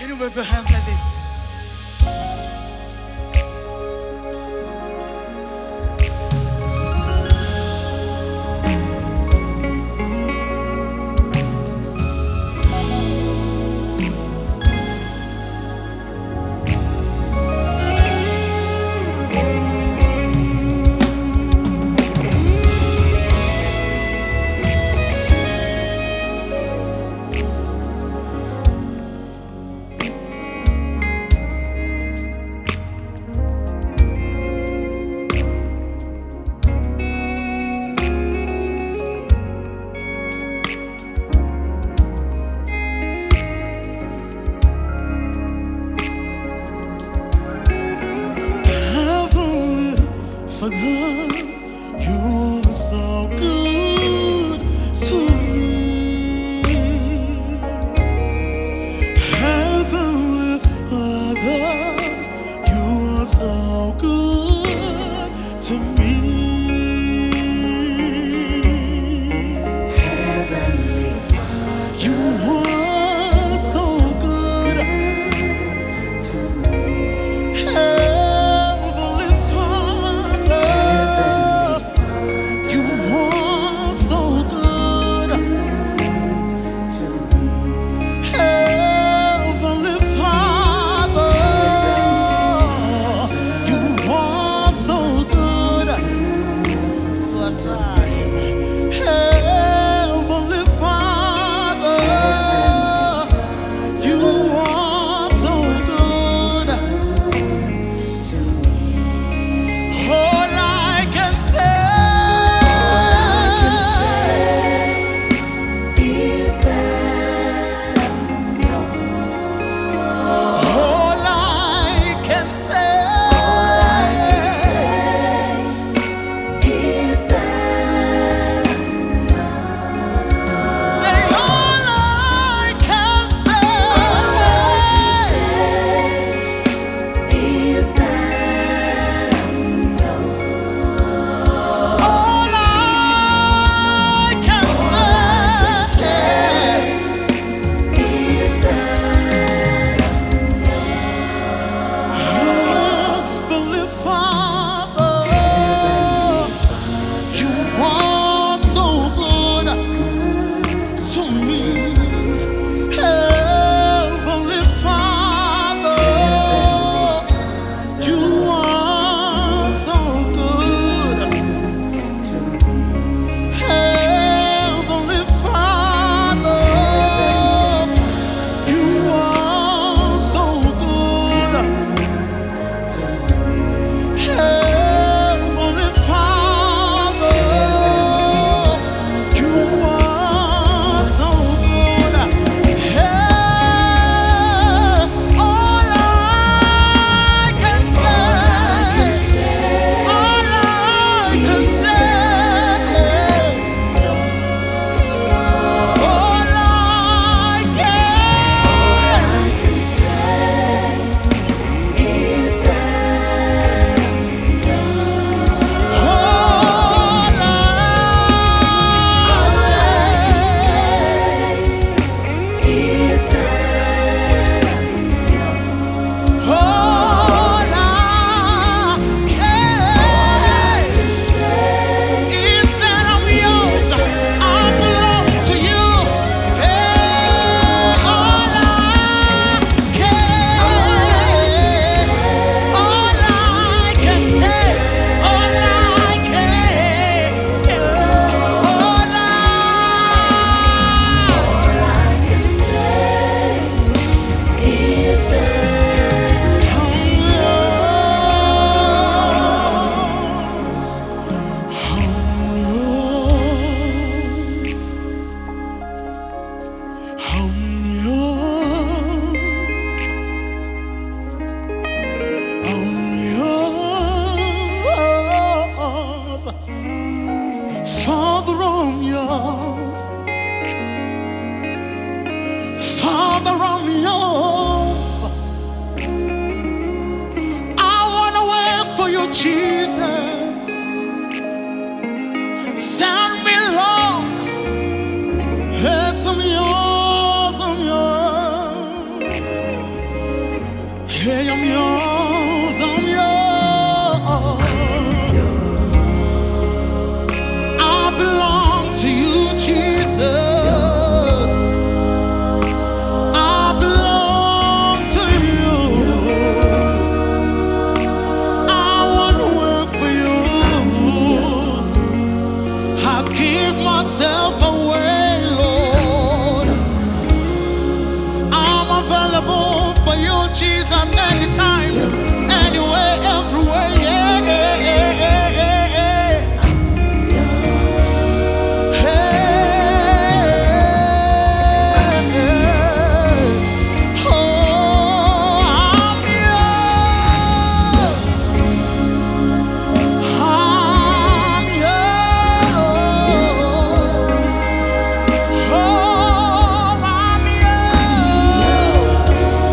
Can you wave your hands like this? For love, you are so good to me. Heavenly Father, you are so good to me. Heavenly Father, you are so good to me. Heavenly Father, you are so good to me. Heavenly Father, you are so good. Bless I. Heavenly Father, you are so good to me. All I can say is that all I can say is that say all I can say is that all I can say is that Heavenly Father, you are so good to me. Heavenly Father, you are so good to me. Heavenly Father, you are so good to me. Heavenly Father, you are so good. All I can say, all I can say, all I can say is that all I can say is that all I can say is that I'm yours. I belong to you. All I can, all I can say, all I can, all I can say is that I'm yours. Father, I'm yours. Father, I'm yours. I wanna wait for you, Jesus. Send me, Lord. Yes, I'm yours, I'm yours. myself away, Lord. I'm available for you, Jesus, anytime, anywhere, everywhere. Yeah, yeah, yeah, yeah, yeah, yeah. Hey, yeah. Oh, I'm yours. I'm yours. Oh, I'm yours.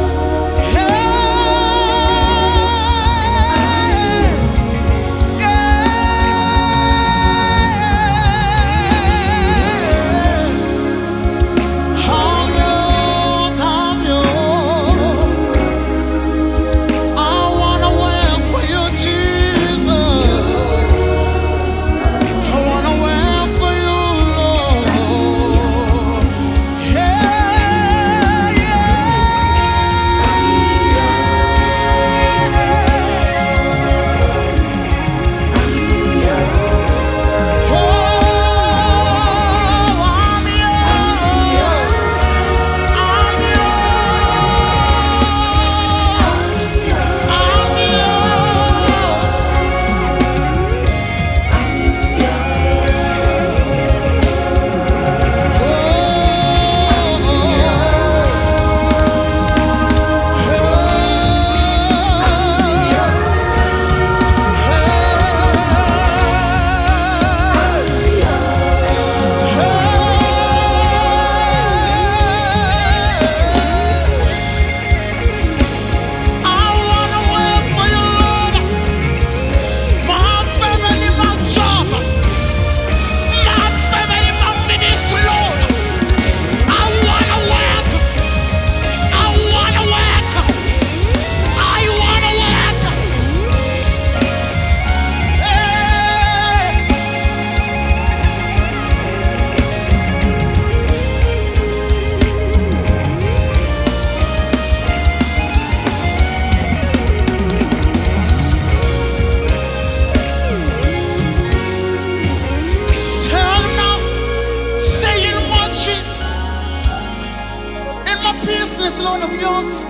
Business, Lord, I'm yours.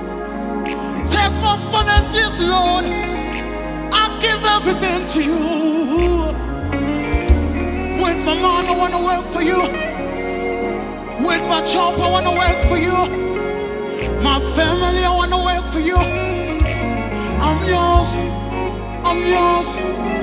Take my finances, Lord. I give everything to you. With my mind, I want to work for you. With my job, I want to work for you. My family, I want to work for you. I'm yours. I'm yours.